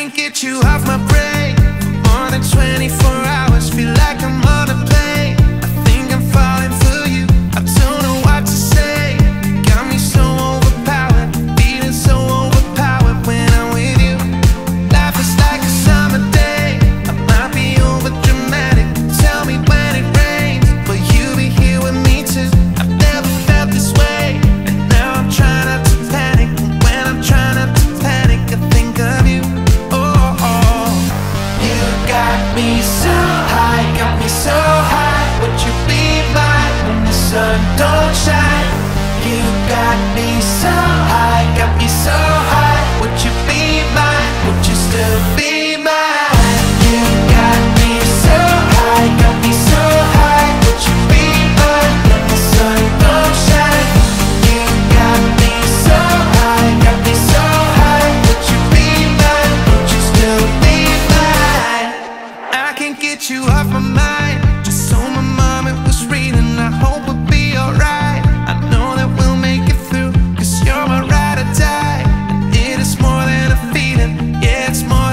can't get you off my brain for more than 24 hours. Feel like I'm on a plane. I think I'm falling for you. I don't know what to say. Got me so overpowered, feeling so overpowered when I'm with you. Life is like a summer day. I might be over dramatic. Tell me when it rains, but you be here with me too. I've never felt this way, and now I'm trying not to panic. And when I'm trying not to panic, I think of you. You got me so high, got me so high. Would you be mine when the sun don't shine? You got me so high, got me so high. Would you be mine? Would you still be mine? You got me so high, got me so high. Would you be mine when the sun don't shine? You got me so high, got me so high. Would you be mine? Would you still be mine? I can't get you off my mind. Just so my mom it was reading. I hope we'll be alright. I know that we'll make it through, 'cause you're my ride or die. And it is more than a feeling, yeah, it's more